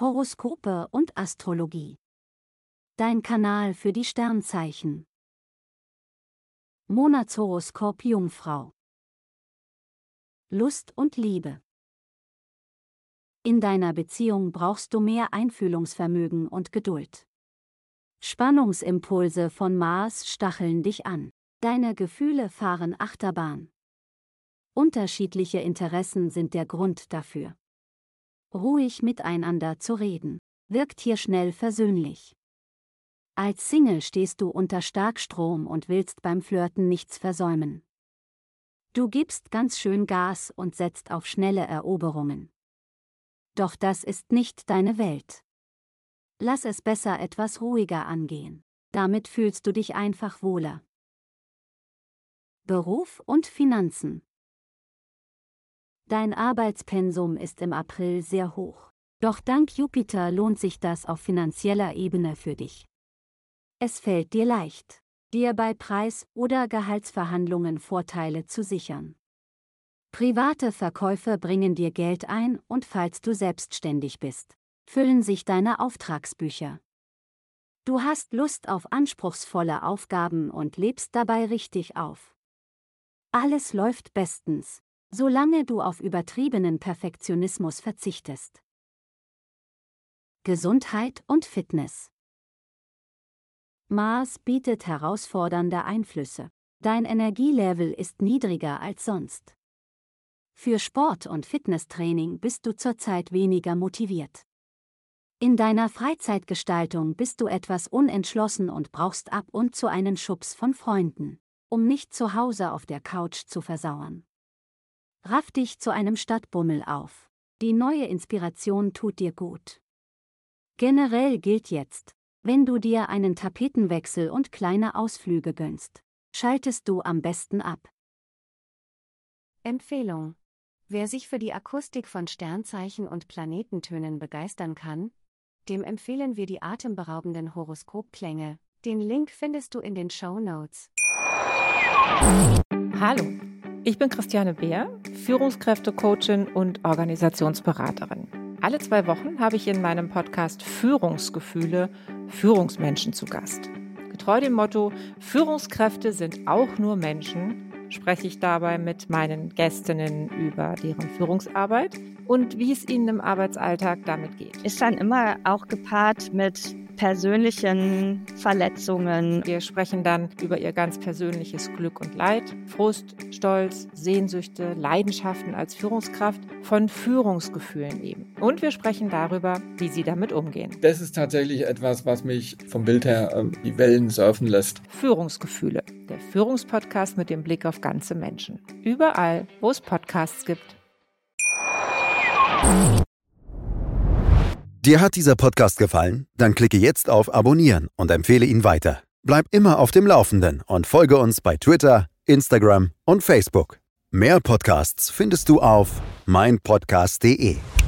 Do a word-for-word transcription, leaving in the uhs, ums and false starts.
Horoskope und Astrologie. Dein Kanal für die Sternzeichen. Monatshoroskop Jungfrau. Lust und Liebe. In deiner Beziehung brauchst du mehr Einfühlungsvermögen und Geduld. Spannungsimpulse von Mars stacheln dich an. Deine Gefühle fahren Achterbahn. Unterschiedliche Interessen sind der Grund dafür. Ruhig miteinander zu reden, wirkt hier schnell versöhnlich. Als Single stehst du unter Starkstrom und willst beim Flirten nichts versäumen. Du gibst ganz schön Gas und setzt auf schnelle Eroberungen. Doch das ist nicht deine Welt. Lass es besser etwas ruhiger angehen. Damit fühlst du dich einfach wohler. Beruf und Finanzen. Dein Arbeitspensum ist im April sehr hoch. Doch dank Jupiter lohnt sich das auf finanzieller Ebene für dich. Es fällt dir leicht, dir bei Preis- oder Gehaltsverhandlungen Vorteile zu sichern. Private Verkäufe bringen dir Geld ein und falls du selbstständig bist, füllen sich deine Auftragsbücher. Du hast Lust auf anspruchsvolle Aufgaben und lebst dabei richtig auf. Alles läuft bestens, solange du auf übertriebenen Perfektionismus verzichtest. Gesundheit und Fitness. Mars bietet herausfordernde Einflüsse. Dein Energielevel ist niedriger als sonst. Für Sport- und Fitnesstraining bist du zurzeit weniger motiviert. In deiner Freizeitgestaltung bist du etwas unentschlossen und brauchst ab und zu einen Schubs von Freunden, um nicht zu Hause auf der Couch zu versauern. Raff dich zu einem Stadtbummel auf. Die neue Inspiration tut dir gut. Generell gilt jetzt, wenn du dir einen Tapetenwechsel und kleine Ausflüge gönnst, schaltest du am besten ab. Empfehlung: Wer sich für die Akustik von Sternzeichen und Planetentönen begeistern kann, dem empfehlen wir die atemberaubenden Horoskopklänge. Den Link findest du in den Shownotes. Hallo, ich bin Christiane Beer, Führungskräftecoachin und Organisationsberaterin. Alle zwei Wochen habe ich in meinem Podcast Führungsgefühle Führungsmenschen zu Gast. Getreu dem Motto Führungskräfte sind auch nur Menschen, spreche ich dabei mit meinen Gästinnen über deren Führungsarbeit und wie es ihnen im Arbeitsalltag damit geht. Ist dann immer auch gepaart mit persönlichen Verletzungen. Wir sprechen dann über ihr ganz persönliches Glück und Leid, Frust, Stolz, Sehnsüchte, Leidenschaften als Führungskraft, von Führungsgefühlen eben. Und wir sprechen darüber, wie sie damit umgehen. Das ist tatsächlich etwas, was mich vom Bild her äh, die Wellen surfen lässt. Führungsgefühle, der Führungspodcast mit dem Blick auf ganze Menschen. Überall, wo es Podcasts gibt. Dir hat dieser Podcast gefallen? Dann klicke jetzt auf Abonnieren und empfehle ihn weiter. Bleib immer auf dem Laufenden und folge uns bei Twitter, Instagram und Facebook. Mehr Podcasts findest du auf mein podcast punkt de.